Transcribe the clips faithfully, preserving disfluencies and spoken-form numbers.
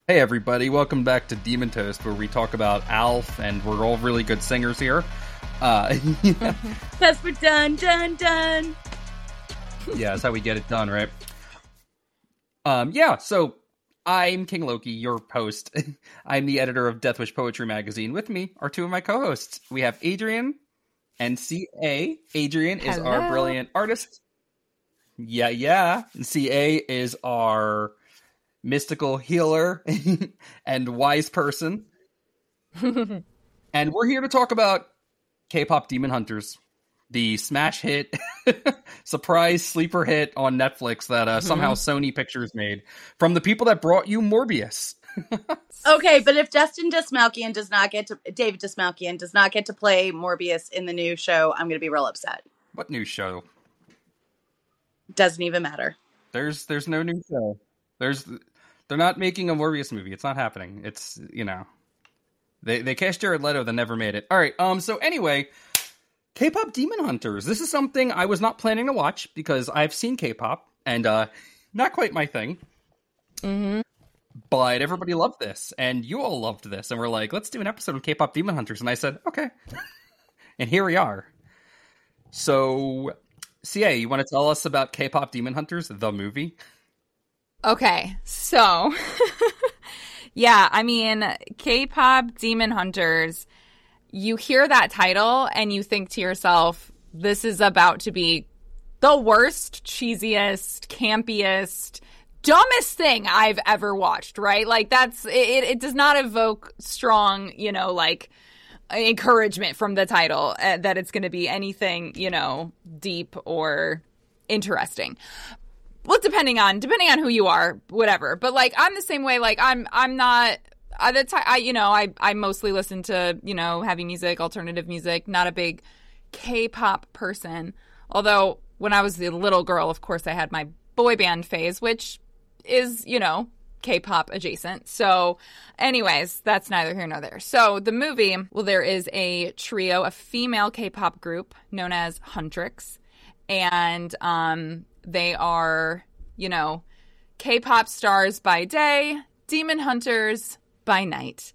Hey everybody, welcome back to Demon Toast, where we talk about Alf, and we're all really good singers here. Uh, yeah. That's we're done, done, done. Yeah, that's how we get it done, right? Um, yeah, so I'm King Loki, your host. I'm the editor of Deathwish Poetry Magazine. With me are two of my co-hosts. We have Adrian and C A. Adrian is Hello. our brilliant artist. Yeah, yeah. And C A is our mystical healer and wise person. And we're here to talk about K-pop Demon Hunters, the smash hit, surprise sleeper hit on Netflix that uh, mm-hmm. somehow Sony Pictures made from the people that brought you Morbius. Okay, but if Dustin Dismalkian does not get to, David Dismalkian does not get to play Morbius in the new show, I'm going to be real upset. What new show? Doesn't even matter. There's there's no new show. There's they're not making a Morbius movie. It's not happening. It's, you know, they they cast Jared Leto that never made it. All right. Um. So anyway, K-pop Demon Hunters. This is something I was not planning to watch because I've seen K-pop and uh, not quite my thing. Mm-hmm. But everybody loved this, and you all loved this, and we're like, let's do an episode of K-pop Demon Hunters. And I said, okay. And here we are. So, C A, you want to tell us about K-pop Demon Hunters, the movie? Okay, so, yeah, I mean, K-pop Demon Hunters, you hear that title and you think to yourself, this is about to be the worst, cheesiest, campiest, dumbest thing I've ever watched, right? Like, that's, it, it does not evoke strong, you know, like, encouragement from the title uh, that it's going to be anything, you know, deep or interesting. Well, depending on depending on who you are, whatever. But like, I'm the same way. Like, I'm I'm not. Uh, the I you know I I mostly listen to you know heavy music, alternative music. Not a big K-pop person. Although when I was a little girl, of course, I had my boy band phase, which is you know K-pop adjacent. So, anyways, that's neither here nor there. So the movie, well, there is a trio, a female K-pop group known as Huntrix, and um. They are, you know, K-pop stars by day, demon hunters by night.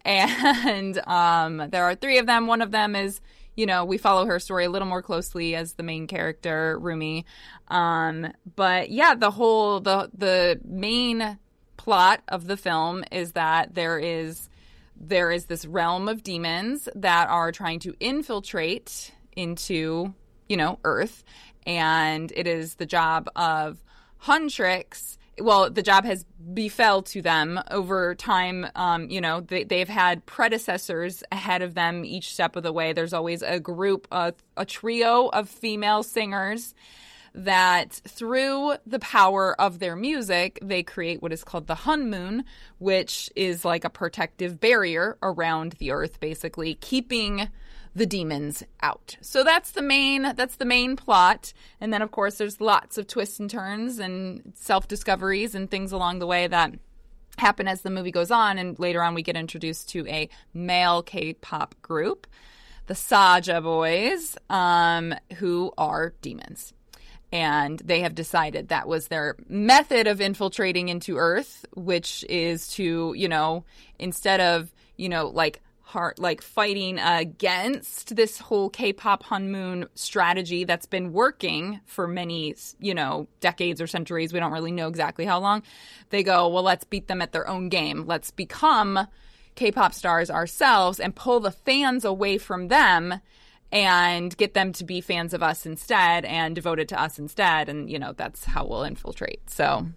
And um, there are three of them. One of them is, you know, we follow her story a little more closely as the main character, Rumi. Um, but yeah, the whole, the the main plot of the film is that there is there is this realm of demons that are trying to infiltrate into, you know, Earth. And it is the job of Huntrix. Well, the job has befell to them over time. Um, you know, they, they've had predecessors ahead of them each step of the way. There's always a group, a, a trio of female singers that through the power of their music, they create what is called the Hunmoon, which is like a protective barrier around the earth, basically keeping the demons out. So that's the main that's the main plot. And then of course there's lots of twists and turns and self-discoveries and things along the way that happen as the movie goes on, and later on we get introduced to a male K-pop group, the Saja Boys, um, who are demons. And they have decided that was their method of infiltrating into Earth, which is to, you know, instead of, you know, like Heart, like fighting against this whole K-pop Hunmoon strategy that's been working for many, you know, decades or centuries. We don't really know exactly how long. They go, well, let's beat them at their own game. Let's become K-pop stars ourselves and pull the fans away from them and get them to be fans of us instead and devoted to us instead. And, you know, that's how we'll infiltrate. So,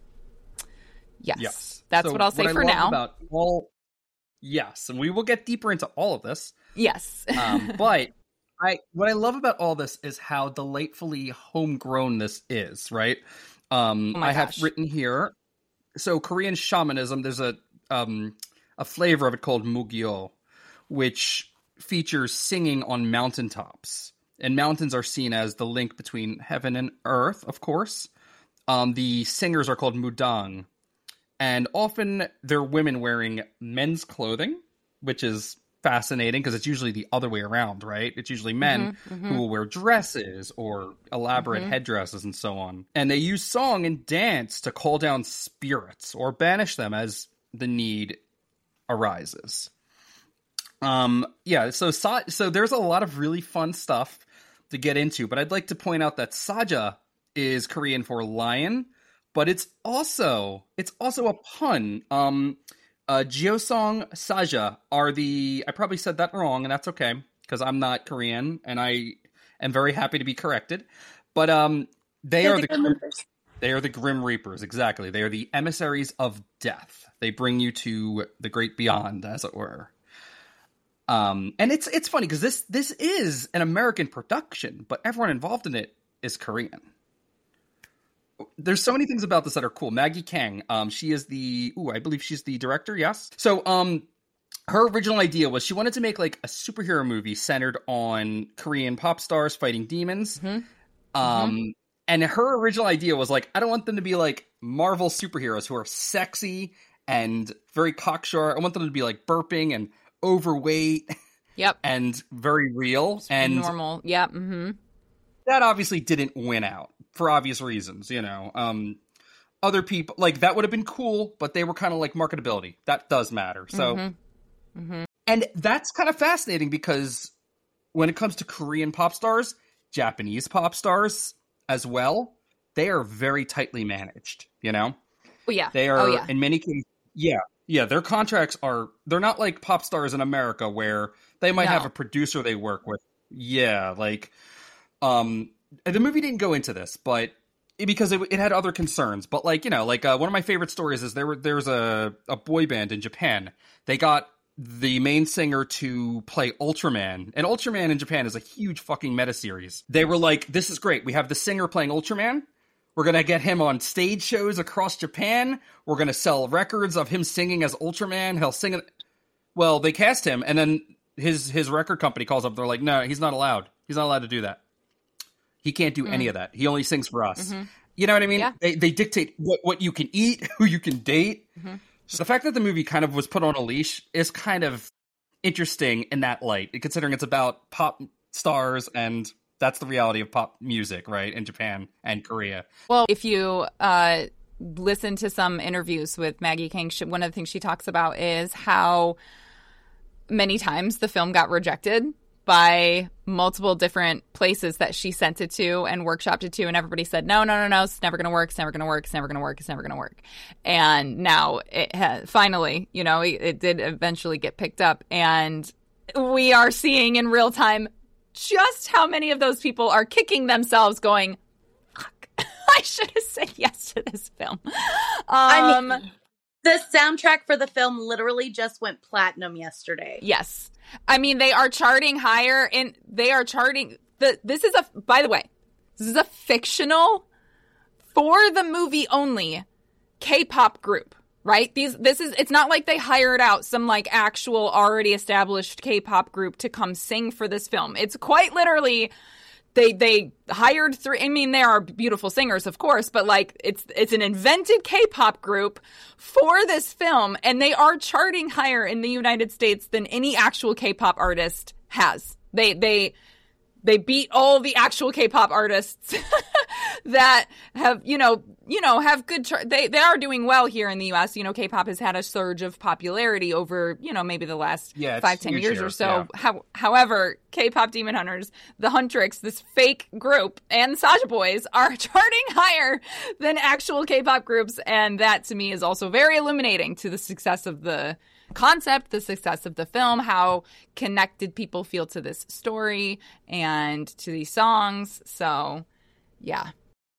yes, yes. that's so what I'll say what for I love now. About all- Yes, and we will get deeper into all of this. Yes. um, but I what I love about all this is how delightfully homegrown this is, right? Um, oh my I gosh. have written here, so Korean shamanism, there's a um, a flavor of it called Mugyo, which features singing on mountaintops. And mountains are seen as the link between heaven and earth, of course. Um, the singers are called Mudang. And often they're women wearing men's clothing, which is fascinating because it's usually the other way around, right? It's usually men mm-hmm, mm-hmm. who will wear dresses or elaborate mm-hmm. headdresses and so on. And they use song and dance to call down spirits or banish them as the need arises. Um, yeah, so Sa- so there's a lot of really fun stuff to get into, but I'd like to point out that Saja is Korean for lion, but it's also it's also a pun. Um, uh, Jeosong Saja are the I probably said that wrong, and that's okay because I'm not Korean, and I am very happy to be corrected. But um, they They're are the the Grim Grim, Reapers. they are the Grim Reapers, exactly. They are the emissaries of death. They bring you to the great beyond, as it were. Um, and it's it's funny because this this is an American production, but everyone involved in it is Korean. There's so many things about this that are cool. Maggie Kang, um, she is the ooh, I believe she's the director. Yes. So, um, her original idea was she wanted to make like a superhero movie centered on Korean pop stars fighting demons. Mm-hmm. Um, Mm-hmm. and her original idea was like, I don't want them to be like Marvel superheroes who are sexy and very cocksure. I want them to be like burping and overweight. Yep. And very real. It's and normal. Yep. Mm-hmm. that obviously didn't win out for obvious reasons, you know. Um, other people, like, that would have been cool, but they were kind of like marketability. That does matter. So, Mm-hmm. Mm-hmm. and that's kind of fascinating because when it comes to Korean pop stars, Japanese pop stars as well, they are very tightly managed, you know? Oh, yeah. They are, oh, yeah. in many cases, yeah, yeah, their contracts are, they're not like pop stars in America where they might No. have a producer they work with. Yeah, like, um, the movie didn't go into this, but because it, it had other concerns. But like, you know, like uh, one of my favorite stories is there were there's a, a boy band in Japan. They got the main singer to play Ultraman, and Ultraman in Japan is a huge fucking meta series. They were like, this is great. We have the singer playing Ultraman. We're going to get him on stage shows across Japan. We're going to sell records of him singing as Ultraman. He'll sing it. Well, they cast him, and then his his record company calls up. They're like, no, he's not allowed. He's not allowed to do that. He can't do mm. any of that. He only sings for us. Mm-hmm. You know what I mean? Yeah. They they dictate what, what you can eat, who you can date. Mm-hmm. So the fact that the movie kind of was put on a leash is kind of interesting in that light, considering it's about pop stars and that's the reality of pop music, right, in Japan and Korea. Well, if you uh, listen to some interviews with Maggie Kang, she, one of the things she talks about is how many times the film got rejected by multiple different places that she sent it to and workshopped it to, and everybody said, no, no, no, no, it's never going to work, it's never going to work, it's never going to work, it's never going to work. And now it has, finally, you know, it, it did eventually get picked up, and we are seeing in real time just how many of those people are kicking themselves going, fuck, I should have said yes to this film. Um, I mean, the soundtrack for the film literally just went platinum yesterday. Yes. I mean, they are charting higher, and they are charting the. This is a. By the way, this is a fictional, for the movie only, K-pop group. Right? These. This is. It's not like they hired out some like actual already established K-pop group to come sing for this film. It's quite literally. They they hired three. I mean, they are beautiful singers, of course, but like it's it's an invented K-pop group for this film, and they are charting higher in the United States than any actual K-pop artist has. They they they beat all the actual K-pop artists that have you know you know have good. Char- they they are doing well here in the U S. You know, K-pop has had a surge of popularity over you know maybe the last yeah, five ten years here, or so. Yeah. How, however, K-pop Demon Hunters, the Huntrix, this fake group, and Saja Boys are charting higher than actual K-pop groups, and that to me is also very illuminating to the success of the concept, the success of the film, how connected people feel to this story and to these songs. So, yeah.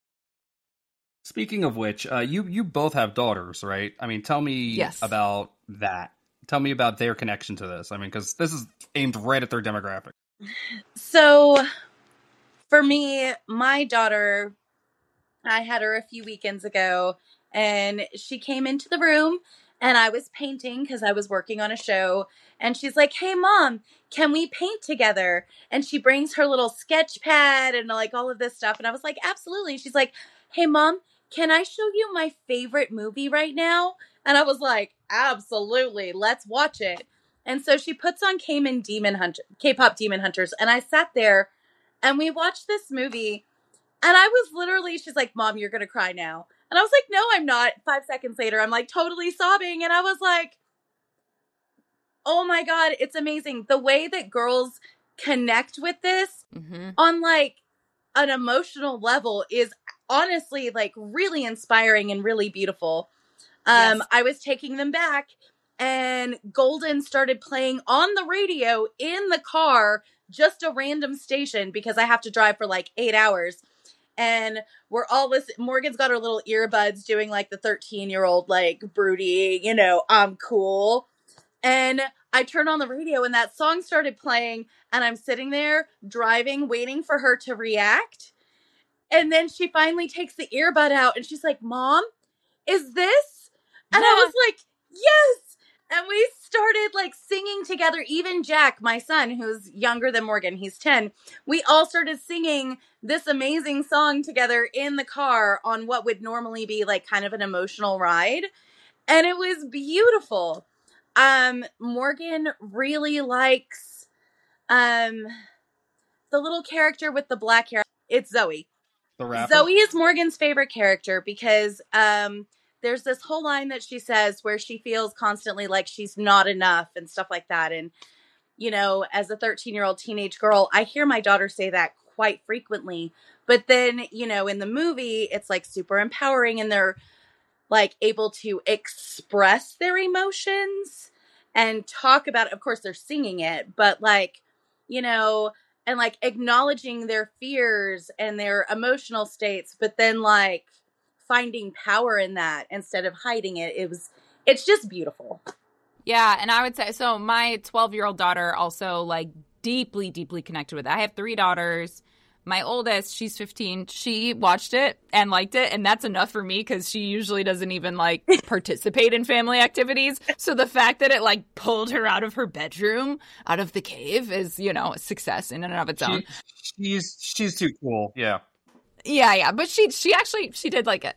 Speaking of which, uh, you you both have daughters, right? I mean, tell me yes. about that. Tell me about their connection to this. I mean, because this is aimed right at their demographic. So, for me, my daughter, I had her a few weekends ago, and she came into the room, and I was painting because I was working on a show, and she's like, hey, Mom, can we paint together? And she brings her little sketch pad and like all of this stuff, and I was like, absolutely. She's like, hey, Mom, can I show you my favorite movie right now? And I was like, absolutely, let's watch it. And so she puts on K-pop Demon Hunter, K-pop Demon Hunters, and I sat there, and we watched this movie, and I was literally, she's like, Mom, you're going to cry now. And I was like, no, I'm not. Five seconds later, I'm like totally sobbing. And I was like, oh my God, it's amazing. The way that girls connect with this mm-hmm. on like an emotional level is honestly like really inspiring and really beautiful. Um, yes. I was taking them back and Golden started playing on the radio in the car, just a random station because I have to drive for like eight hours. And we're all listening. Morgan's got her little earbuds doing like the thirteen year old, like broody, you know, I'm cool. And I turned on the radio and that song started playing and I'm sitting there driving, waiting for her to react. And then she finally takes the earbud out and she's like, Mom, is this? And yeah. I was like, yes. And we started like singing together. Even Jack, my son, who's younger than Morgan, he's ten. We all started singing this amazing song together in the car on what would normally be like kind of an emotional ride. And it was beautiful. Um, Morgan really likes um, the little character with the black hair. It's Zoe. The rapper? Zoe is Morgan's favorite character because um, there's this whole line that she says where she feels constantly like she's not enough and stuff like that. And, you know, as a thirteen-year-old teenage girl, I hear my daughter say that quite frequently. But then, you know, in the movie, it's like super empowering and they're like able to express their emotions and talk about it. Of course, they're singing it, but like, you know, and like acknowledging their fears and their emotional states, but then like finding power in that instead of hiding it. It was, it's just beautiful. Yeah. And I would say, so my twelve year old daughter also like deeply, deeply connected with it. I have three daughters. My oldest, she's fifteen, she watched it and liked it, and that's enough for me because she usually doesn't even, like, participate in family activities. So the fact that it, like, pulled her out of her bedroom, out of the cave, is, you know, a success in and of its own. She, she's she's too cool, yeah. Yeah, yeah, but she she actually, she did like it.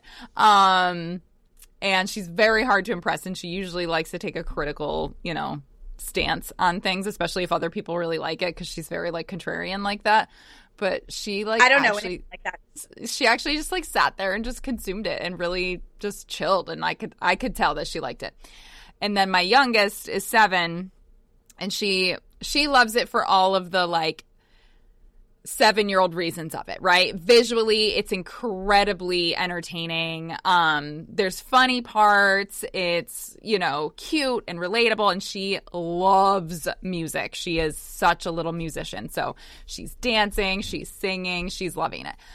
Um, and she's very hard to impress, and she usually likes to take a critical, you know, stance on things, especially if other people really like it, because she's very, like, contrarian like that. But she, like, I don't know actually, anything like that. She actually just, like, sat there and just consumed it and really just chilled. And I could I could tell that she liked it. And then my youngest is seven, and she she loves it for all of the, like, seven-year-old reasons of it, right? Visually, it's incredibly entertaining. Um, there's funny parts. It's, you know, cute and relatable, and she loves music. She is such a little musician. So she's dancing, she's singing, she's loving it.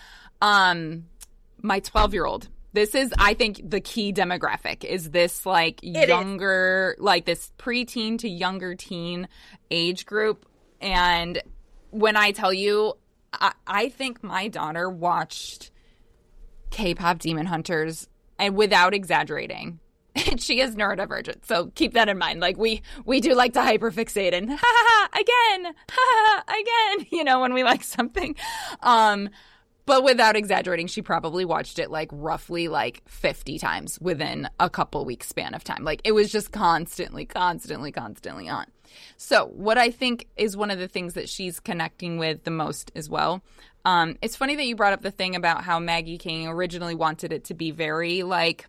Um, my twelve-year-old, this is, I think, the key demographic is this, like, it younger, is. like this preteen to younger teen age group. And when I tell you, I, I think my daughter watched K-pop Demon Hunters, and without exaggerating, she is neurodivergent. So keep that in mind. Like, we, we do like to hyperfixate and ha ha ha again, ha ha ha again, you know, when we like something. Um, but without exaggerating, she probably watched it like roughly like fifty times within a couple weeks span of time. Like, it was just constantly, constantly, constantly on. So what I think is one of the things that she's connecting with the most as well. Um, it's funny that you brought up the thing about how Maggie King originally wanted it to be very like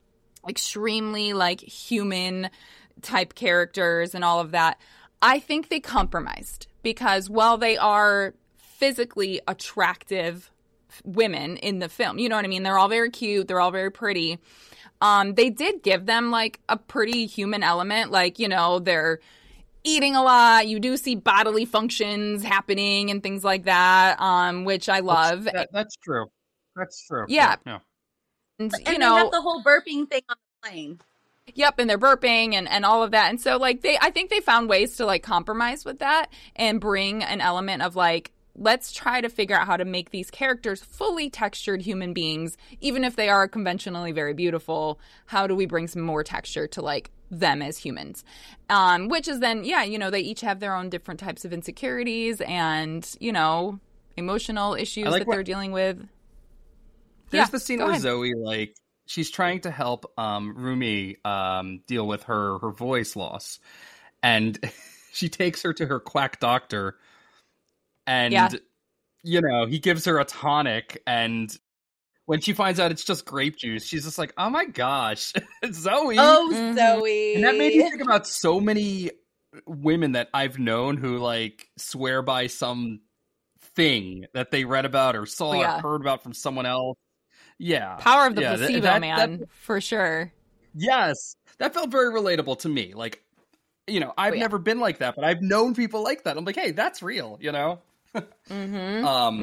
extremely like human type characters and all of that. I think they compromised because while they are physically attractive women in the film, you know what I mean? They're all very cute. They're all very pretty. Um, they did give them like a pretty human element. Like, you know, they're eating a lot. You do see bodily functions happening and things like that, um, which I love. That's, that, that's true. That's true. Yeah. yeah. And, and you they know, have the whole burping thing on the plane. Yep, and they're burping and, and all of that. And so, like, they, I think they found ways to, like, compromise with that and bring an element of, like, let's try to figure out how to make these characters fully textured human beings, even if they are conventionally very beautiful. How do we bring some more texture to, like, them as humans? Um, which is then, yeah, you know, they each have their own different types of insecurities and, you know, emotional issues like that what, they're dealing with. There's yeah, the scene go where ahead. Zoe, like, she's trying to help um, Rumi um, deal with her, her voice loss. And she takes her to her quack doctor. And, yeah. you know, he gives her a tonic. And when she finds out it's just grape juice, she's just like, oh my gosh, Zoe. Oh, Mhm. Zoe. And that made me think about so many women that I've known who like swear by some thing that they read about or saw Oh, yeah. or heard about from someone else. Yeah. Power of the Yeah, placebo, that- man, that- for sure. Yes. That felt very relatable to me. Like, you know, I've Oh, yeah. never been like that, but I've known people like that. I'm like, hey, that's real, you know? Mm-hmm. Um,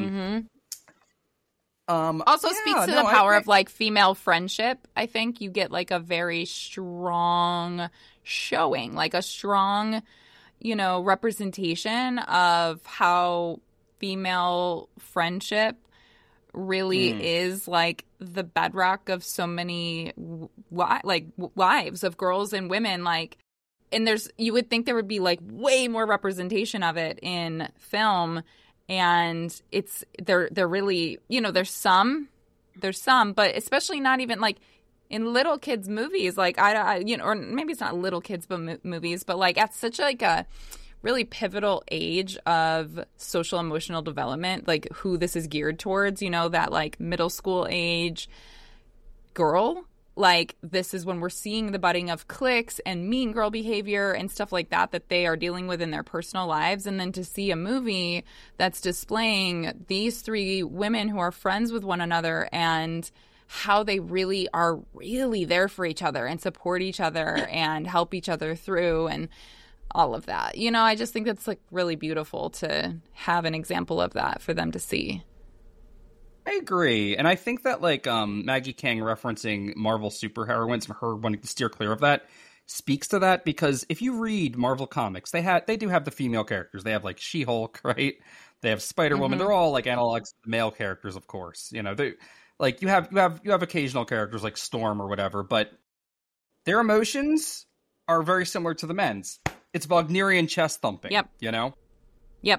Mm-hmm. um, Also yeah, speaks to no, the I power think- of like female friendship. I think you get like a very strong showing, like a strong, you know, representation of how female friendship really Mm. is like the bedrock of so many wi- like lives of girls and women. Like, and there's, you would think there would be like way more representation of it in film, and it's there there really, you know, there's some there's some but especially not even like in little kids movies, like I, I you know, or maybe it's not little kids but mo- movies, but like at such like a really pivotal age of social emotional development, like who this is geared towards, you know, that like middle school age girl. Like, this is when we're seeing the budding of cliques and mean girl behavior and stuff like that that they are dealing with in their personal lives. And then to see a movie that's displaying these three women who are friends with one another and how they really are really there for each other and support each other and help each other through and all of that. You know, I just think that's like really beautiful to have an example of that for them to see. I agree. And I think that like um, Maggie Kang referencing Marvel superheroines and her wanting to steer clear of that speaks to that, because if you read Marvel comics, they had they do have the female characters. They have like She-Hulk, right? They have Spider-Woman. Mm-hmm. They're all like analogs to the male characters, of course. You know, they like you have you have you have occasional characters like Storm or whatever, but their emotions are very similar to the men's. It's Wagnerian chest thumping. Yep. You know? Yep.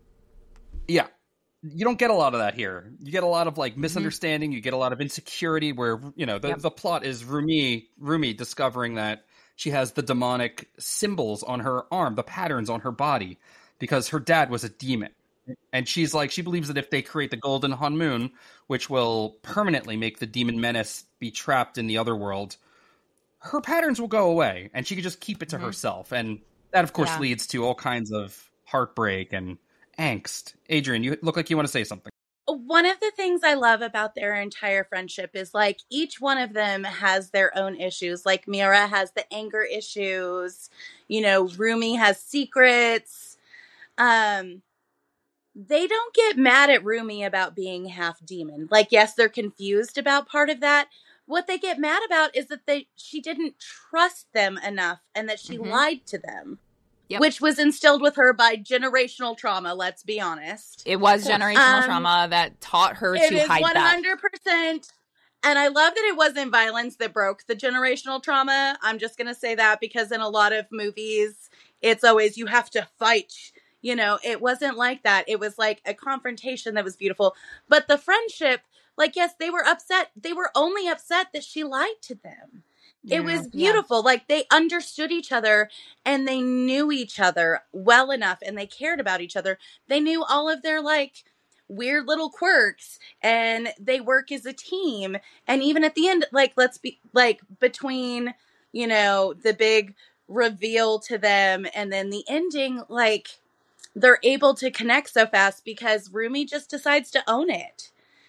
Yeah. You don't get a lot of that here. You get a lot of like misunderstanding. Mm-hmm. You get a lot of insecurity where, you know, the, yep. the plot is Rumi, Rumi discovering that she has the demonic symbols on her arm, the patterns on her body, because her dad was a demon. And she's like, she believes that if they create the Golden Hun Moon, which will permanently make the demon menace be trapped in the other world, her patterns will go away and she could just keep it to mm-hmm. herself. And that, of course, yeah. leads to all kinds of heartbreak and angst. Adrian, you look like you want to say something. One of the things I love about their entire friendship is like each one of them has their own issues. Like Mira has the anger issues, you know, Rumi has secrets. Um, they don't get mad at Rumi about being half demon. Like, yes, they're confused about part of that. What they get mad about is that they she didn't trust them enough and that she mm-hmm. lied to them. Yep. Which was instilled with her by generational trauma, let's be honest. It was generational um, trauma that taught her to hide that. It is one hundred percent. And I love that it wasn't violence that broke the generational trauma. I'm just going to say that because in a lot of movies, it's always you have to fight. You know, it wasn't like that. It was like a confrontation that was beautiful. But the friendship, like, yes, they were upset. They were only upset that she lied to them. It yeah, was beautiful. Yeah. Like they understood each other and they knew each other well enough and they cared about each other. They knew all of their like weird little quirks and they work as a team. And even at the end, like, let's be like between, you know, the big reveal to them and then the ending, like they're able to connect so fast because Rumi just decides to own it.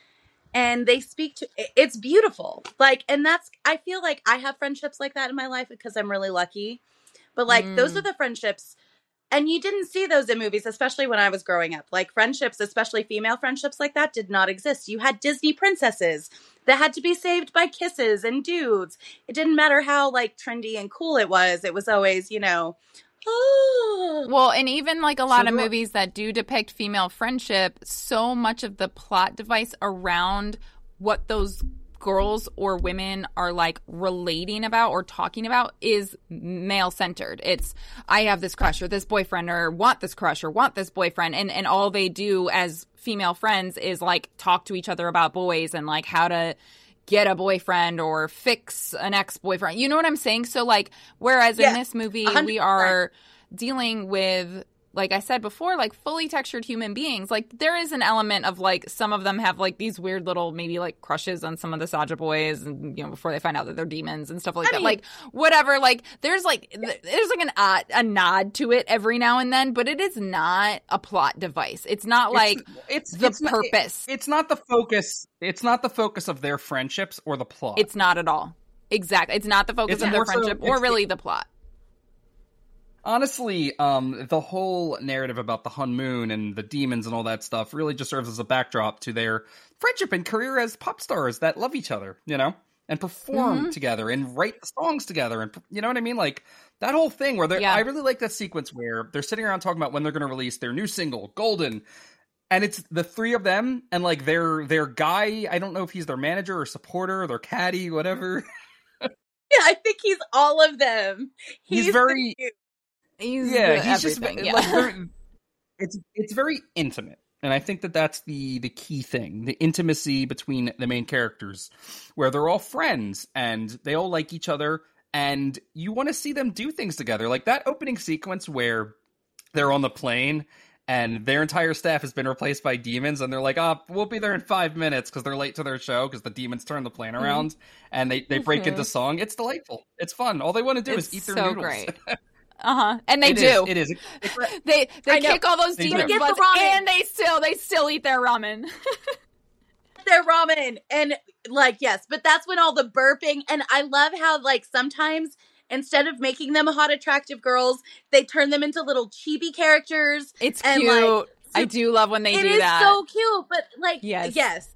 And they speak to, it's beautiful. Like, and that's, I feel like I have friendships like that in my life because I'm really lucky. But like, mm. those are the friendships. And you didn't see those in movies, especially when I was growing up. Like friendships, especially female friendships like that did not exist. You had Disney princesses that had to be saved by kisses and dudes. It didn't matter how like trendy and cool it was. It was always, you know, oh. Well, and even like a lot so of movies that do depict female friendship, so much of the plot device around what those girls or women are like relating about or talking about is male centered. It's I have this crush or this boyfriend or want this crush or want this boyfriend. And, and all they do as female friends is like talk to each other about boys and like how to get a boyfriend or fix an ex-boyfriend. You know what I'm saying? So like, whereas yeah, in this movie, one hundred percent we are dealing with like I said before, like fully textured human beings. Like there is an element of like some of them have like these weird little maybe like crushes on some of the Saja boys, and you know before they find out that they're demons and stuff like I that. Mean, like whatever. Like there's like th- there's like an uh, a nod to it every now and then, but it is not a plot device. It's not like it's, it's the it's purpose. Not, it, it's not the focus. It's not the focus of their friendships or the plot. It's not at all. Exactly. It's not the focus it's of their friendship so, or really the plot. Honestly, um, the whole narrative about the Hun Moon and the demons and all that stuff really just serves as a backdrop to their friendship and career as pop stars that love each other, you know, and perform mm-hmm. together and write the songs together. And you know what I mean? Like that whole thing where they're, yeah. I really like that sequence where they're sitting around talking about when they're going to release their new single, Golden. And it's the three of them and like their, their guy, I don't know if he's their manager or supporter, their caddy, whatever. Yeah, I think he's all of them. He's, he's very... He's yeah, he's just yeah. like very, it's it's very intimate, and I think that that's the the key thing: the intimacy between the main characters, where they're all friends and they all like each other, and you want to see them do things together. Like that opening sequence where they're on the plane and their entire staff has been replaced by demons, and they're like, "Oh, we'll be there in five minutes" because they're late to their show because the demons turn the plane around, mm-hmm. and they they break mm-hmm. into song. It's delightful. It's fun. All they want to do it's is eat their so noodles. Great. Uh-huh. And they it do. Is, it is. It, it, they they kick all those they demons do. butts, and they still they still eat their ramen. Their ramen. And like, yes, but that's when all the burping, and I love how like sometimes instead of making them hot, attractive girls, they turn them into little chibi characters. It's and, cute. Like, I do love when they do that. It is so cute, but like yes. yes.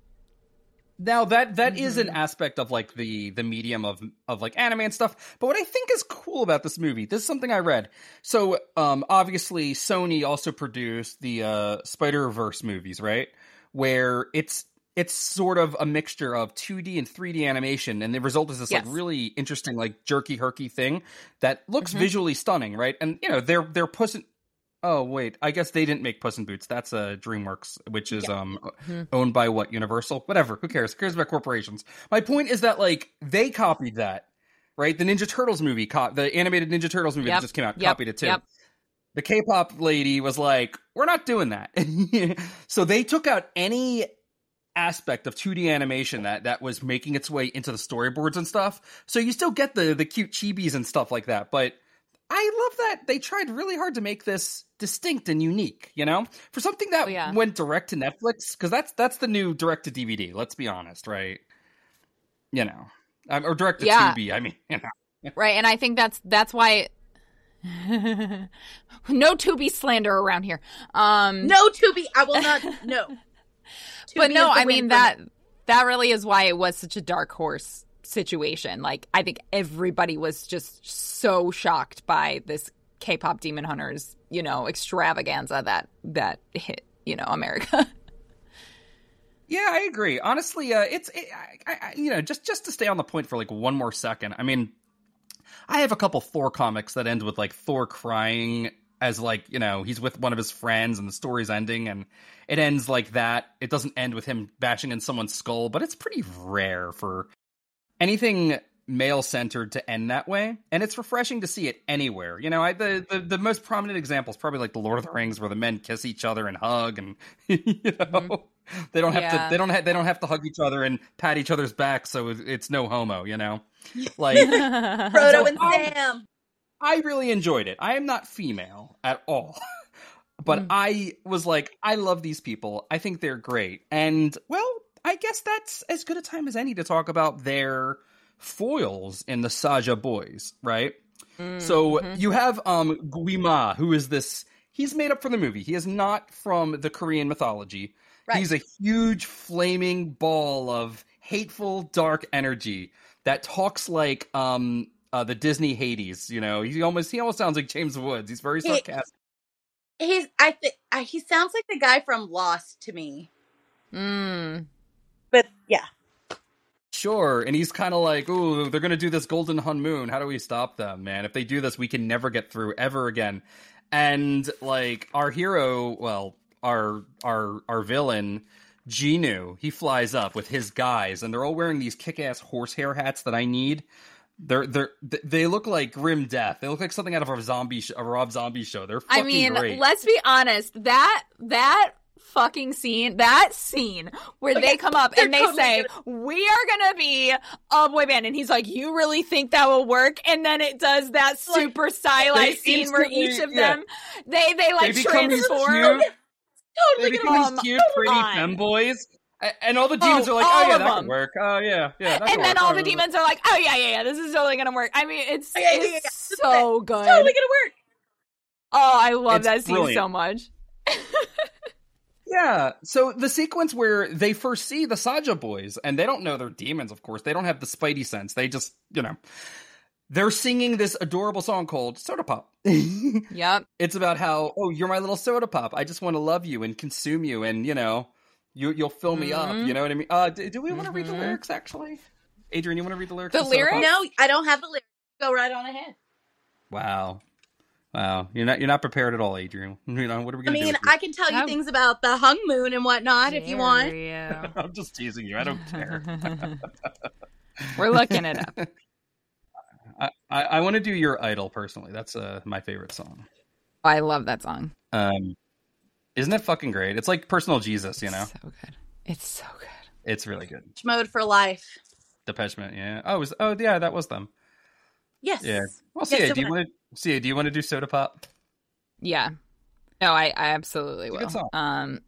Now that that mm-hmm. is an aspect of like the the medium of of like anime and stuff. But what I think is cool about this movie, this is something I read. So um obviously Sony also produced the uh Spider-Verse movies, right? Where it's it's sort of a mixture of two D and three D animation, and the result is this yes. like really interesting like jerky herky thing that looks mm-hmm. visually stunning, right? And you know, they're they're pushing Oh, wait. I guess they didn't make Puss in Boots. That's uh, DreamWorks, which is yeah. um mm-hmm. owned by what? Universal? Whatever. Who cares? Who cares about corporations? My point is that, like, they copied that, right? The Ninja Turtles movie, co- the animated Ninja Turtles movie yep. that just came out, yep. copied it too. Yep. The K-pop lady was like, we're not doing that. So they took out any aspect of two D animation that, that was making its way into the storyboards and stuff. So you still get the, the cute chibis and stuff like that, but I love that they tried really hard to make this distinct and unique, you know, for something that oh, yeah. went direct to Netflix, because that's that's the new direct to D V D. Let's be honest, right? You know, um, or direct to yeah. Tubi. I mean, you know. Right, and I think that's that's why no Tubi slander around here. Um, no Tubi, I will not. No, but no, I mean that me. that really is why it was such a dark horse situation. Like, I think everybody was just so shocked by this K-pop Demon Hunters, you know, extravaganza that that hit, you know, America. Yeah, I agree. Honestly, uh, it's it, I, I, you know, just just to stay on the point for like one more second. I mean, I have a couple Thor comics that end with like Thor crying as like, you know, he's with one of his friends and the story's ending and it ends like that. It doesn't end with him bashing in someone's skull, but it's pretty rare for anything male-centered to end that way, and it's refreshing to see it anywhere. You know, I, the, the the most prominent example is probably like the Lord of the Rings, where the men kiss each other and hug, and you know, mm-hmm. they don't have yeah. to they don't ha- they don't have to hug each other and pat each other's back, so it's no homo. You know, like Frodo so, and Sam. I really enjoyed it. I am not female at all. But mm. I was like, I love these people. I think they're great. And, well, I guess that's as good a time as any to talk about their foils in the Saja boys, right? Mm, so mm-hmm. you have um, Guima, who is this, he's made up for the movie. He is not from the Korean mythology. Right. He's a huge flaming ball of hateful, dark energy that talks like um, uh, the Disney Hades. You know, he almost he almost sounds like James Woods. He's very sarcastic. He, he's I think he sounds like the guy from Lost to me. Mm. But yeah. Sure, and he's kind of like, ooh, they're going to do this Golden Hun Moon. How do we stop them, man? If they do this, we can never get through ever again. And, like, our hero, well, our our our villain, Genu, he flies up with his guys, and they're all wearing these kick-ass horsehair hats that I need. They're they're they look like grim death. They look like something out of a zombie sh- a Rob Zombie show. They're fucking I mean, great. let's be honest. That that fucking scene, that scene where Okay, they come up and they totally say, "We are gonna be a boy band," and he's like, "You really think that will work?" And then it does that super They stylized scene where instantly- each of yeah. them they they like They become these transform. cute- They Totally become gonna these work. cute, pretty on. femboys, a- and all the demons Oh, are like, all "Oh yeah, of that them. could work. Oh yeah, yeah." That could And then work. all Oh, the demons are like, "Oh yeah, yeah, yeah, this is totally gonna work." I mean, it's, Yeah, yeah, yeah, it's yeah. so good. Totally gonna work. Oh, I love It's that scene brilliant. so much. Yeah. So the sequence where they first see the Saja boys, and they don't know they're demons, of course. They don't have the Spidey sense. They just, you know, they're singing this adorable song called Soda Pop. Yep. It's about how, oh, you're my little soda pop. I just want to love you and consume you, and you know, you you'll fill me up. Mhm. You know what I mean? Uh, do, do we want to read the Mhm. lyrics? Actually, Adrian, you want to read the lyrics? The of Soda lyrics? Pop? No, I don't have the lyrics. Go right on ahead. Wow, wow, you're not you're not prepared at all, Adrian. You know what are we I gonna mean, do? I can tell you How things about the hung moon and whatnot if you want. Dare I'm just teasing you. I don't care. you. We're looking it up. I, I, I want to do Your Idol personally. That's uh, my favorite song. I love that song. Um, isn't it fucking great? It's like personal Jesus, you know. So good. It's so good. It's really good. Mode for life. Depeche Mode, yeah. Oh, it was, oh yeah, that was them. Yes. Yeah. Well, Yes, C A, it do you was. want to? C A, do you want to do Soda Pop? Yeah. No, I, I absolutely It's a will. good song. Um.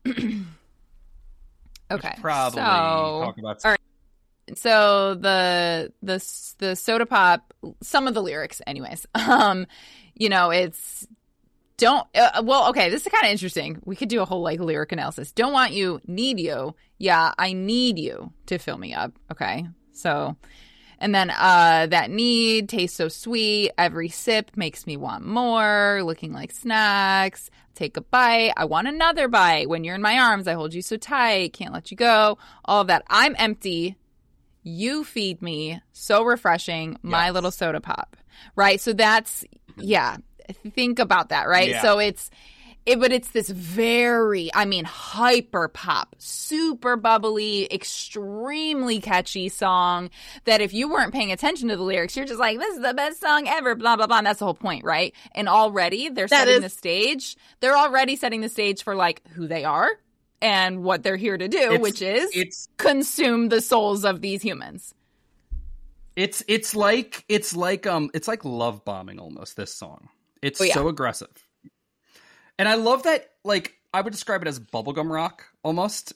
We okay. should probably so, talk about. all right. So the the the Soda Pop, some of the lyrics, anyways. Um, you know, it's don't. Uh, well, okay, this is kind of interesting. We could do a whole like lyric analysis. Don't want you, need you. Yeah, I need you to fill me up. Okay, so. And then uh, that need tastes so sweet. Every sip makes me want more. Looking like snacks. Take a bite. I want another bite. When you're in my arms, I hold you so tight. Can't let you go. All of that. I'm empty. You feed me. So refreshing. My Yes. little soda pop. Right? So that's, yeah. Think about that, right? Yeah. So it's, it, but it's this very, I mean, hyper pop, super bubbly, extremely catchy song that if you weren't paying attention to the lyrics, you're just like, this is the best song ever, blah, blah, blah. And that's the whole point, right? And already they're That setting is- the stage. They're already setting the stage for like who they are and what they're here to do, It's- which is it's consume the souls of these humans. it's it's like it's like um it's like love bombing almost. This song. It's Oh, yeah. so aggressive, and I love that. Like I would describe it as bubblegum rock almost,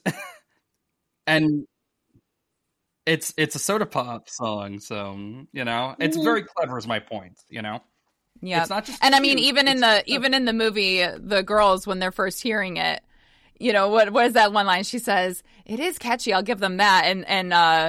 and it's it's a soda pop song. So you know, it's very clever. Is my point. You know. Yeah. It's not just And I mean, cute, even in it's- the even in the movie, the girls when they're first hearing it, you know, what what is that one line? She says, "It is catchy. I'll give them that." And and uh,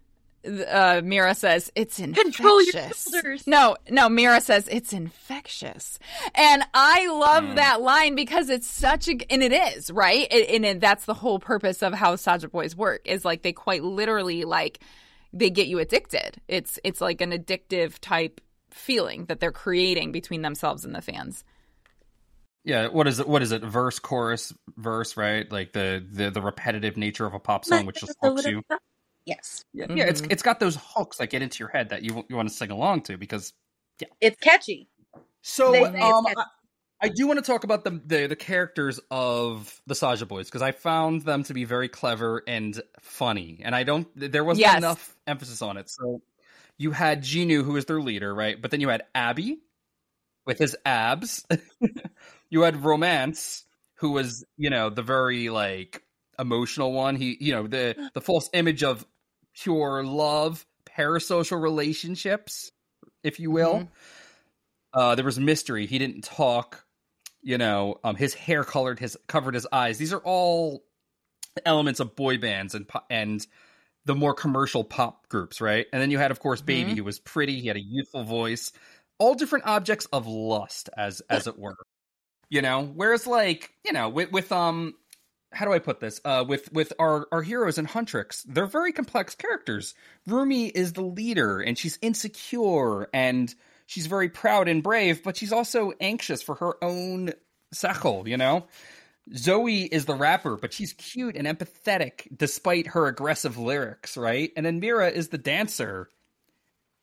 uh, Mira says, "It's infectious." Control your shoulders. No, no. Mira says, "It's infectious," and I love Mm. that line because it's such a and it is right, it, and it, that's the whole purpose of how Saja Boys work is like they quite literally like they get you addicted. It's it's like an addictive type feeling that they're creating between themselves and the fans. Yeah, what is it? What is it? Verse, chorus, verse, right? Like the the, the repetitive nature of a pop song, which just hooks you. Yes. Yeah, Mhm. yeah, it's it's got those hooks that get into your head that you you want to sing along to because. It's catchy. So They say it's um, catchy. I, I do want to talk about the the, the characters of the Saja Boys because I found them to be very clever and funny, and I don't there wasn't Yes. enough emphasis on it. So you had Genu, who is their leader, right? But then you had Abby with his abs. You had Romance, who was, you know, the very like emotional one. He, you know, the the false image of pure love, parasocial relationships, if you will. Mhm. Uh, there was Mystery. He didn't talk. You know, um, his hair colored his covered his eyes. These are all elements of boy bands and po- and the more commercial pop groups, right? And then you had, of course, Baby, Mhm. who was pretty. He had a youthful voice. All different objects of lust, as as it were. You know, whereas like you know, with with um, how do I put this? Uh, with with our our heroes in Huntrix, they're very complex characters. Rumi is the leader, and she's insecure, and she's very proud and brave, but she's also anxious for her own sachel. You know, Zoe is the rapper, but she's cute and empathetic despite her aggressive lyrics, right? And then Mira is the dancer.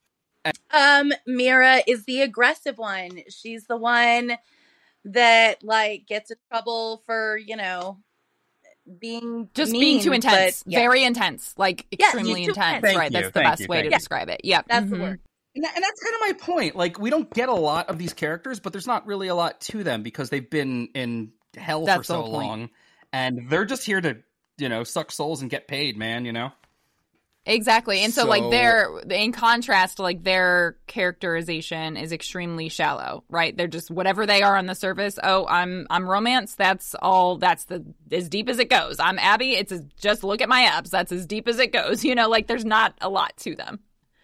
Um, Mira is the aggressive one. She's the one that like gets in trouble for, you know, being just mean, being too intense, but, yeah. very intense, like Yeah, extremely too intense. Thank Right, you, that's the thank best you, way to thank you. describe it. Yep, That's Mhm. the word. And, that, and that's kind of my point. Like, we don't get a lot of these characters, but there's not really a lot to them because they've been in hell That's for the so whole point. long, and they're just here to, you know, suck souls and get paid, man. You know. Exactly. And so, So- like, their, in contrast, like, their characterization is extremely shallow, right? They're just whatever they are on the surface. Oh, I'm I'm romance. That's all. That's the as deep as it goes. I'm Abby. It's as, just look at my abs. That's as deep as it goes. You know, like, there's not a lot to them.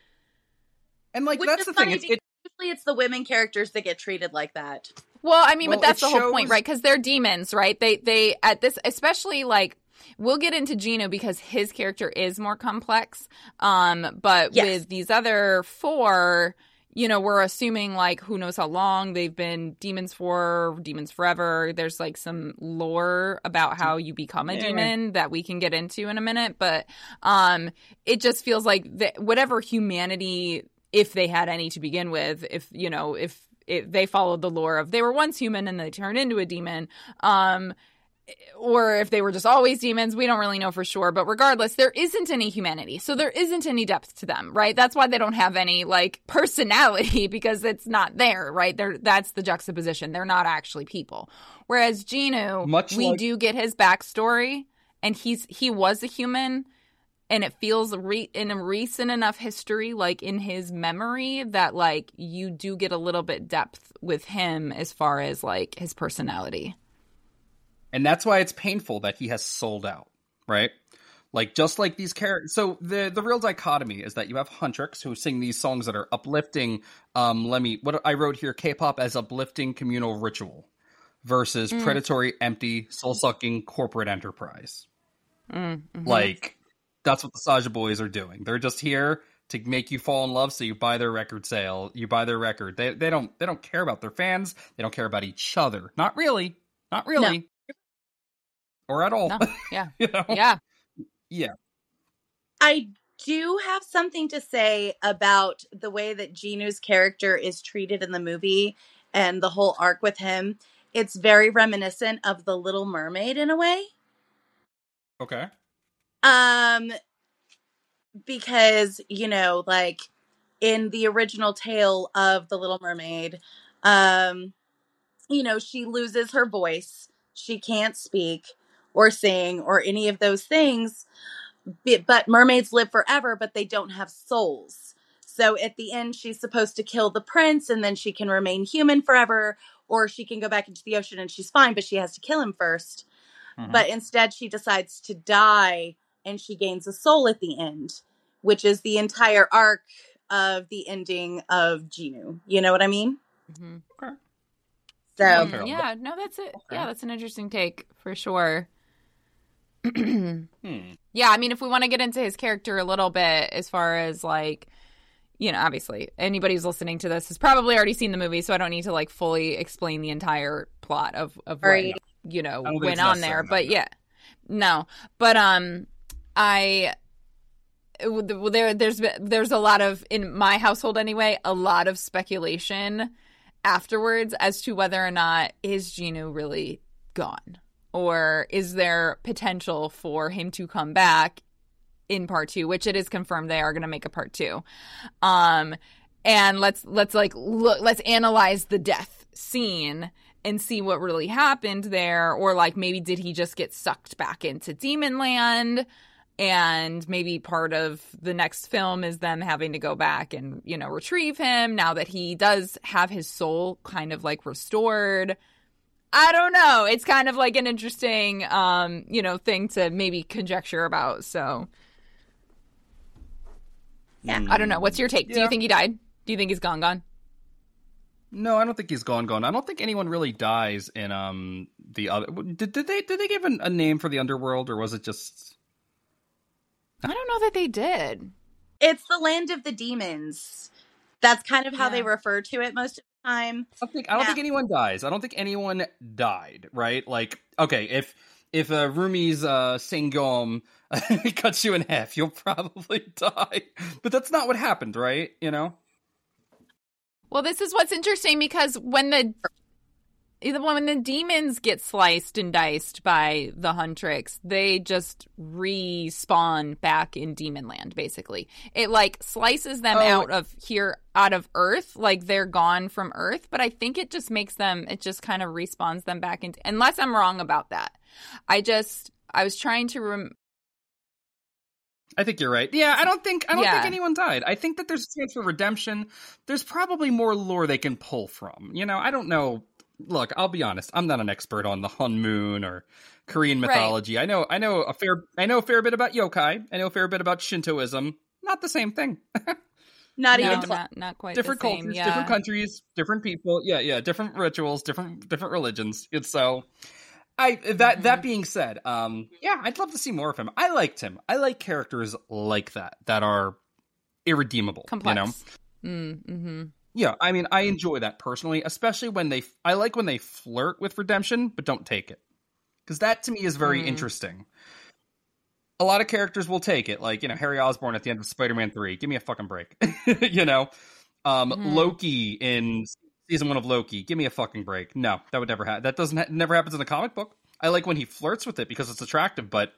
And like Which that's is the funny thing. It's, because it, usually it's the women characters that get treated like that. Well, I mean, Well, but that's it the whole point, shows- right? Because they're demons, right? They they at this, especially like. We'll get into Gino because his character is more complex. Um, but Yes. with these other four, you know, we're assuming like who knows how long they've been demons for, demons forever. There's like some lore about how you become a Yeah. demon that we can get into in a minute. But um, it just feels like the, whatever humanity, if they had any to begin with, if, you know, if, if they followed the lore of they were once human and they turned into a demon, um, or if they were just always demons, we don't really know for sure. But regardless, there isn't any humanity. So there isn't any depth to them, right? That's why they don't have any, like, personality because it's not there, right? They're, that's the juxtaposition. They're not actually people. Whereas Gino, Much we like- do get his backstory, and he's he was a human, and it feels re- in a recent enough history, like in his memory, that, like, you do get a little bit depth with him as far as, like, his personality. And that's why it's painful that he has sold out, right? Like, just like these characters. So the the real dichotomy is that you have Huntrix, who sing these songs that are uplifting. Um, let me, what I wrote here, K-pop as uplifting communal ritual versus Mm. predatory, empty, soul-sucking corporate enterprise. Mm, mhm. Like, that's what the Saja Boys are doing. They're just here to make you fall in love, so you buy their record sale, you buy their record. They they don't they don't care about their fans. They don't care about each other. Not really. Not really. Or at all. No, yeah. You know? Yeah. Yeah. I do have something to say about the way that Gino's character is treated in the movie and the whole arc with him. It's very reminiscent of The Little Mermaid in a way. Okay. Um, because, you know, like in the original tale of The Little Mermaid, um, you know, she loses her voice. She can't speak or sing or any of those things. But mermaids live forever, but they don't have souls. So at the end, she's supposed to kill the prince and then she can remain human forever, or she can go back into the ocean and she's fine, but she has to kill him first. Mhm. But instead she decides to die and she gains a soul at the end, which is the entire arc of the ending of Ginu. You know what I mean? Mhm. Okay. So Okay. Mm, yeah, no, that's it. Okay. Yeah, that's an interesting take for sure. Hmm. Yeah, I mean, if we want to get into his character a little bit, as far as like, you know, obviously anybody who's listening to this has probably already seen the movie, so I don't need to like fully explain the entire plot of of Right. what, you know, I don't think went it's on necessary, there. no, But no. yeah, no, but um, I. Well, there, there's there's a lot of, in my household anyway, a lot of speculation afterwards as to whether or not is Gino really gone, or is there potential for him to come back in part two, which it is confirmed they are going to make a part two. Um, and let's let's like look, let's analyze the death scene and see what really happened there, or like maybe did he just get sucked back into Demon Land? And maybe part of the next film is them having to go back and, you know, retrieve him now that he does have his soul kind of like restored. I don't know. It's kind of like an interesting, um, you know, thing to maybe conjecture about. So, yeah. I don't know. What's your take? Do Yeah. you think he died? Do you think he's gone, gone? No, I don't think he's gone. Gone. I don't think anyone really dies in um the other. Did, did they did they give an, a name for the underworld, or was it just? I don't know that they did. it's the land of the demons. That's kind of how Yeah. they refer to it most of the time. I don't think I don't Yeah. think anyone dies. I don't think anyone died. Right? Like, okay, if if uh, Rumi's uh, Sangom cuts you in half, you'll probably die. But that's not what happened, right? You know. Well, this is what's interesting because when the when the demons get sliced and diced by the Huntrix, they just respawn back in Demon Land, basically. It, like, slices them oh. out of here, out of Earth, like they're gone from Earth, but I think it just makes them, it just kind of respawns them back into, unless I'm wrong about that. I just, I was trying to rem- I think you're right. Yeah, I don't think I don't Yeah. think anyone died. I think that there's a chance for redemption. There's probably more lore they can pull from. You know, I don't know. Look, I'll be honest. I'm not an expert on the Hun Moon or Korean mythology. Right. I know I know a fair I know a fair bit about yokai. I know a fair bit about Shintoism. Not the same thing. Not no, even not, not quite different the same, cultures, yeah. different countries, different people. Yeah, yeah, different rituals, different different religions. It's so I that Mm-hmm. that being said, um, yeah, I'd love to see more of him. I liked him. I like characters like that that are irredeemable. Complex. You know? Mm, mm-hmm. Yeah, I mean, I enjoy that personally, especially when they. I like when they flirt with redemption, but don't take it, because that to me is very Mm. interesting. A lot of characters will take it, like you know Harry Osborn at the end of Spider-Man three. Give me a fucking break, you know. Um, Mhm. Loki in season one of Loki. Give me a fucking break. No, that would never happen. That doesn't ha- never happens in the comic book. I like when he flirts with it because it's attractive, but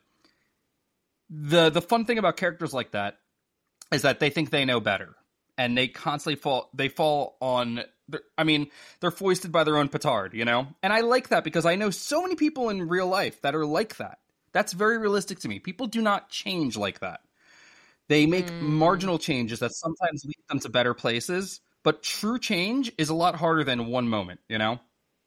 the the fun thing about characters like that is that they think they know better. And they constantly fall, they fall on, I mean, they're foisted by their own petard, you know? And I like that because I know so many people in real life that are like that. That's very realistic to me. People do not change like that. They make Mm. marginal changes that sometimes lead them to better places, but true change is a lot harder than one moment, you know?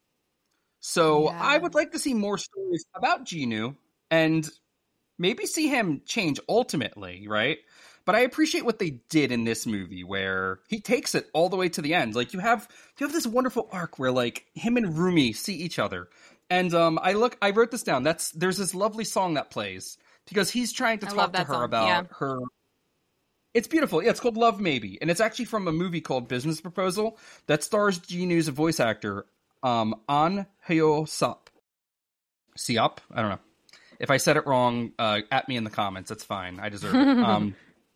So Yeah. I would like to see more stories about Genu and maybe see him change ultimately, right? But I appreciate what they did in this movie where he takes it all the way to the end. Like you have you have this wonderful arc where like him and Rumi see each other. And um I look I wrote this down. That's there's this lovely song that plays because he's trying to I talk love to that her song, about yeah. her. It's beautiful. Yeah, it's called Love Maybe. And it's actually from a movie called Business Proposal that stars Genu's voice actor um An Hyo Sop. Siop? I don't know. If I said it wrong, uh, at me in the comments. It's fine. I deserve it. Um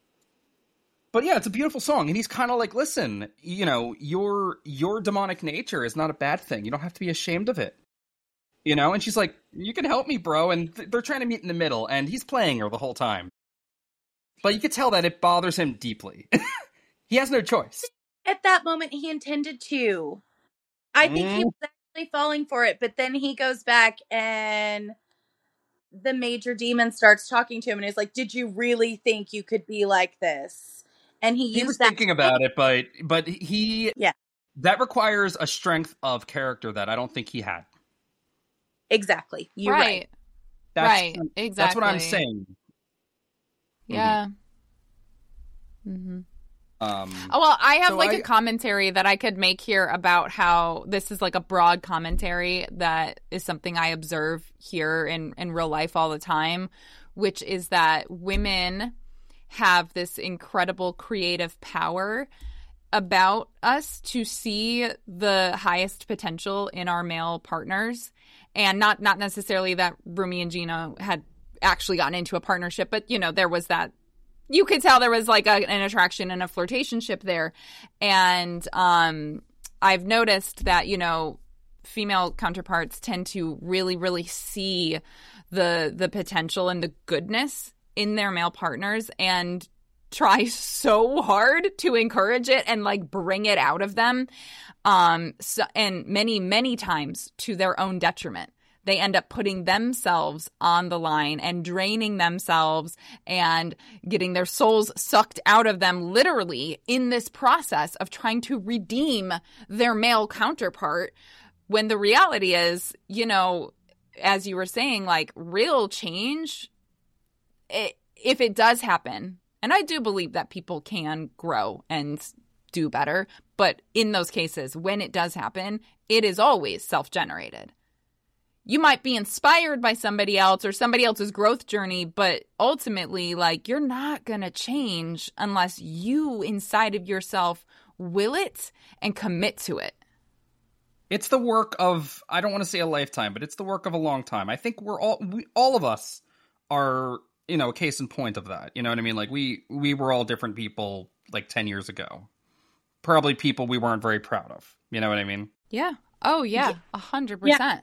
But yeah, it's a beautiful song, and he's kind of like, listen, you know, your your demonic nature is not a bad thing. You don't have to be ashamed of it, you know. And she's like, you can help me, bro. And th- they're trying to meet in the middle, and he's playing her the whole time. But you could tell that it bothers him deeply. He has no choice. at that moment he intended to. I think he Mm. was actually falling for it, but then he goes back and the major demon starts talking to him and is like, did you really think you could be like this? And he used He was that thinking about it, but but he Yeah. that requires a strength of character that I don't think he had. Exactly. You're right. right. That's, Right, exactly. That's what I'm saying. Yeah. Mm-hmm. Um, Oh, well, I have So like I- a commentary that I could make here about how this is like a broad commentary that is something I observe here in, in real life all the time, which is that women have this incredible creative power about us to see the highest potential in our male partners. And not, not necessarily that Rumi and Gina had actually gotten into a partnership, but, you know, there was that. You could tell there was like a, an attraction and a flirtationship there. And um, I've noticed that, you know, female counterparts tend to really, really see the the potential and the goodness in their male partners and try so hard to encourage it and like bring it out of them. Um, so, and many, many times to their own detriment. They end up putting themselves on the line and draining themselves and getting their souls sucked out of them literally in this process of trying to redeem their male counterpart. When the reality is, you know, as you were saying, like real change, it, if it does happen, and I do believe that people can grow and do better, but in those cases, when it does happen, it is always self-generated. You might be inspired by somebody else or somebody else's growth journey, but ultimately, like, you're not going to change unless you inside of yourself will it and commit to it. It's the work of, I don't want to say a lifetime, but it's the work of a long time. I think we're all, we, all of us are, you know, a case in point of that. You know what I mean? Like we, we were all different people like ten years ago. probably people we weren't very proud of. You know what I mean? Yeah. Oh, yeah. A hundred percent.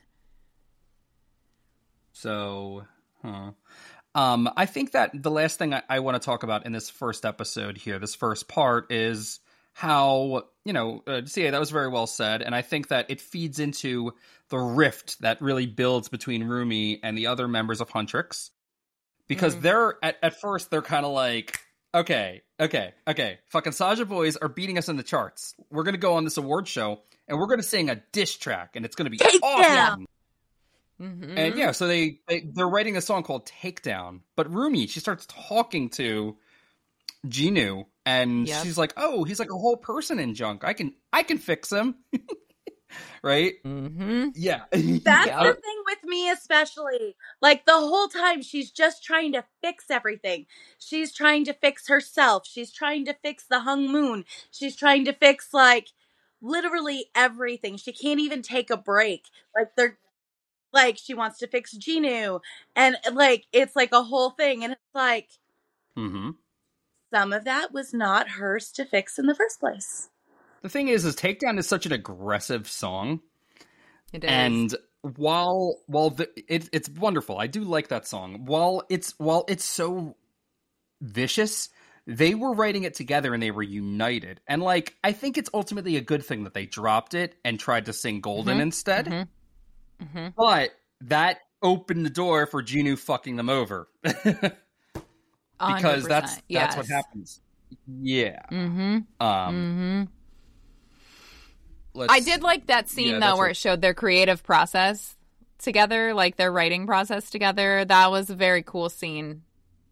So, huh. Um, I think that the last thing I, I want to talk about in this first episode here, this first part, is how, you know, uh, C A, that was very well said. And I think that it feeds into the rift that really builds between Rumi and the other members of Huntrix. Because mm. they're, at, at first, they're kind of like, okay, okay, okay, fucking Saja Boys are beating us in the charts. We're going to go on this award show, and we're going to sing a diss track, and it's going to be Take awesome. Down. Mm-hmm. And yeah, so they, they, they're writing a song called Takedown. But Rumi, she starts talking to Jinu, and yep. she's like, oh, he's like a whole person in junk. I can I can fix him. Right? Mm-hmm. Yeah. That's yeah. the thing with me especially. Like, the whole time, she's just trying to fix everything. She's trying to fix herself. She's trying to fix the hung moon. She's trying to fix, like, literally everything. She can't even take a break. Like, they're like, she wants to fix Jinu. And, like, it's like a whole thing. And it's like, mm-hmm. some of that was not hers to fix in the first place. The thing is, is Takedown is such an aggressive song. It is. And while while the, it, it's wonderful, I do like that song. While it's while it's so vicious, they were writing it together and they were united. And like, I think it's ultimately a good thing that they dropped it and tried to sing Golden mm-hmm. instead. Mm-hmm. Mm-hmm. But that opened the door for Jinu fucking them over. Because that's that's yes. what happens. Yeah. Mm-hmm. Um. Mm-hmm. I did like that scene, yeah, though, where what... it showed their creative process together, like their writing process together. That was a very cool scene.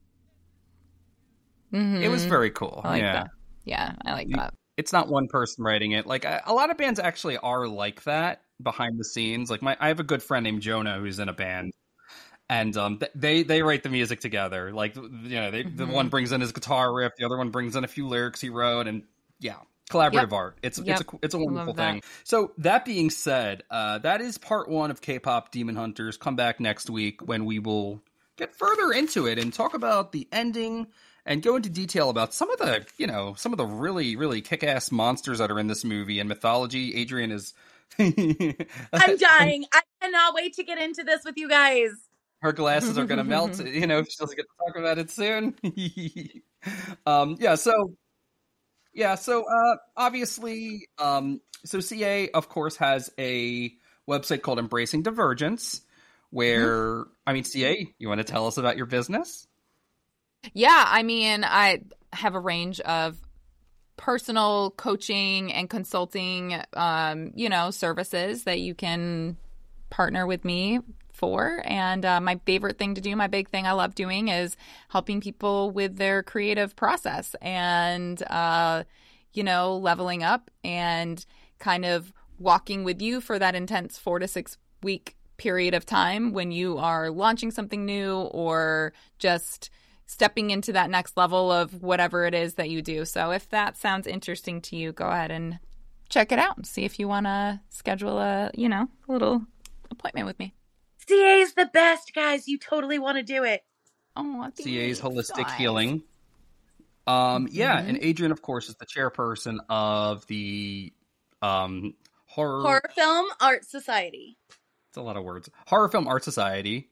Mm-hmm. It was very cool. I like yeah. that. Yeah, I like that. It's not one person writing it. Like, a lot of bands actually are like that behind the scenes. Like, my I have a good friend named Jonah who's in a band. And um, they, they write the music together. Like, you know, they, mm-hmm. the one brings in his guitar riff, the other one brings in a few lyrics he wrote, and yeah. Collaborative yep. art. It's yep. it's a it's a wonderful thing. So that being said, uh, that is part one of K-pop Demon Hunters. Come back next week when we will get further into it and talk about the ending and go into detail about some of the you know some of the really really kick-ass monsters that are in this movie and mythology. Adrian is. I'm dying. I cannot wait to get into this with you guys. Her glasses are going to melt. You know, she'll get to talk about it soon. um. Yeah. So. Yeah, so uh, obviously, um, so C A, of course, has a website called Embracing Divergence, where, mm-hmm. I mean, C A, you want to tell us about your business? Yeah, I mean, I have a range of personal coaching and consulting, um, you know, services that you can partner with me for. And uh, my favorite thing to do, my big thing I love doing is helping people with their creative process and, uh, you know, leveling up and kind of walking with you for that intense four to six week period of time when you are launching something new or just stepping into that next level of whatever it is that you do. So if that sounds interesting to you, go ahead and check it out and see if you want to schedule a, you know, a little appointment with me. C A is the best, guys. You totally want to do it. Oh, C A's Holistic nice. Healing. Um, mm-hmm. Yeah, and Adrian, of course, is the chairperson of the um, horror... Horror Film Art Society. It's a lot of words. Horror Film Art Society.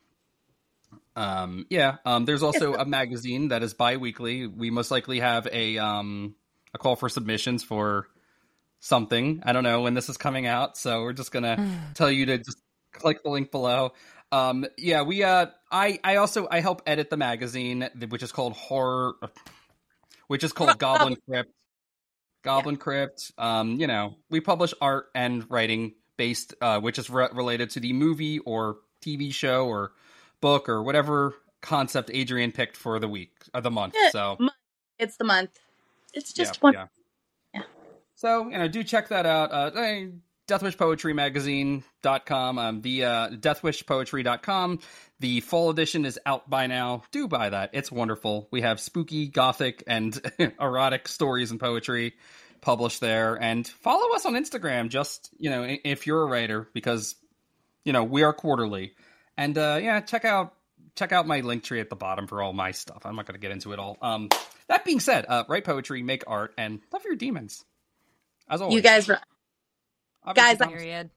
Um, yeah, um, there's also a magazine that is bi-weekly. We most likely have a um, a call for submissions for something. I don't know when this is coming out, so we're just going to tell you to just click the link below. Um, yeah, we, uh, I, I also, I help edit the magazine, which is called Horror, which is called Goblin Crypt. Goblin yeah. Crypt. Um, you know, we publish art and writing based, uh, which is re- related to the movie or T V show or book or whatever concept Adrian picked for the week or the month. Yeah, so it's the month. It's just yeah, one. Yeah. yeah. So, you know, do check that out. Uh, Deathwish Poetry Magazine dot com, um, the uh, Deathwish Poetry dot com. The fall edition is out by now. Do buy that. It's wonderful. We have spooky, gothic, and erotic stories and poetry published there. And follow us on Instagram, just, you know, if you're a writer, because, you know, we are quarterly. And, uh, yeah, check out check out my link tree at the bottom for all my stuff. I'm not going to get into it all. Um, that being said, uh, write poetry, make art, and love your demons. As always. You guys, guys, Obviously, Period.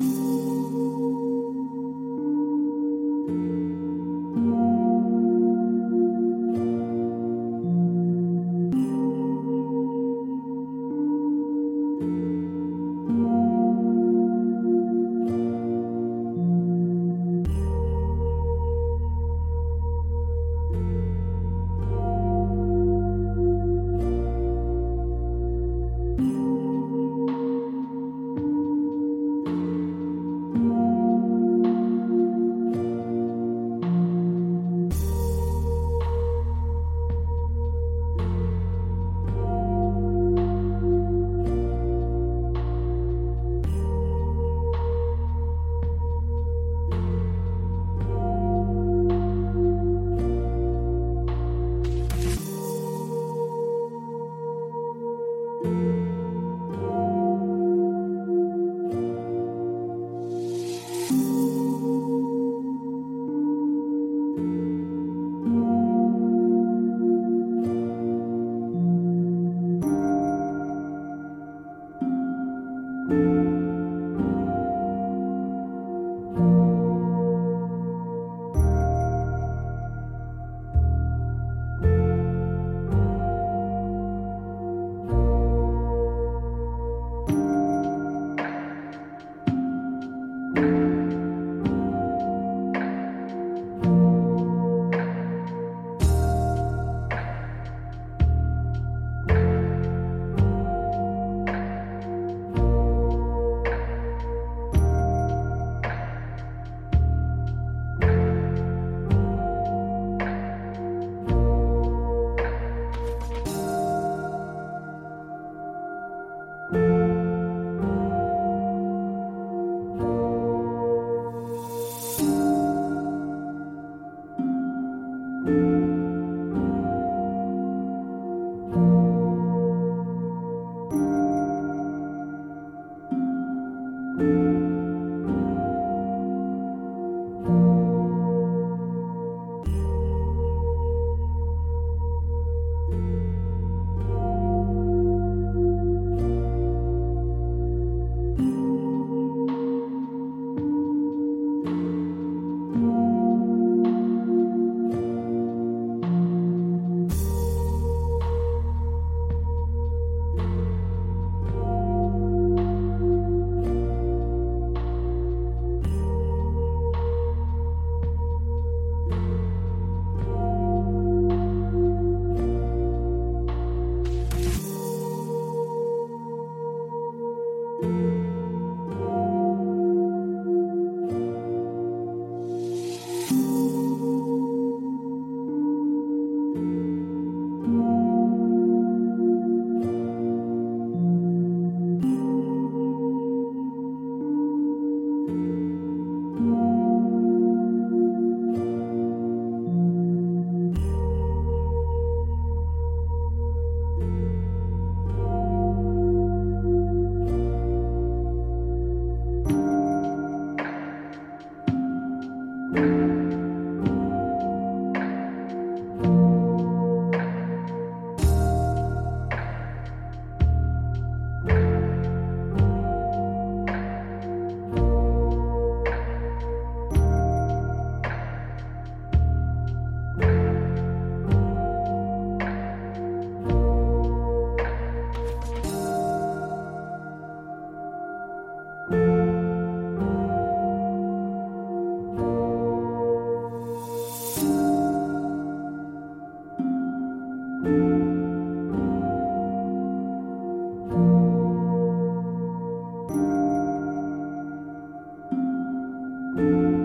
Thank you.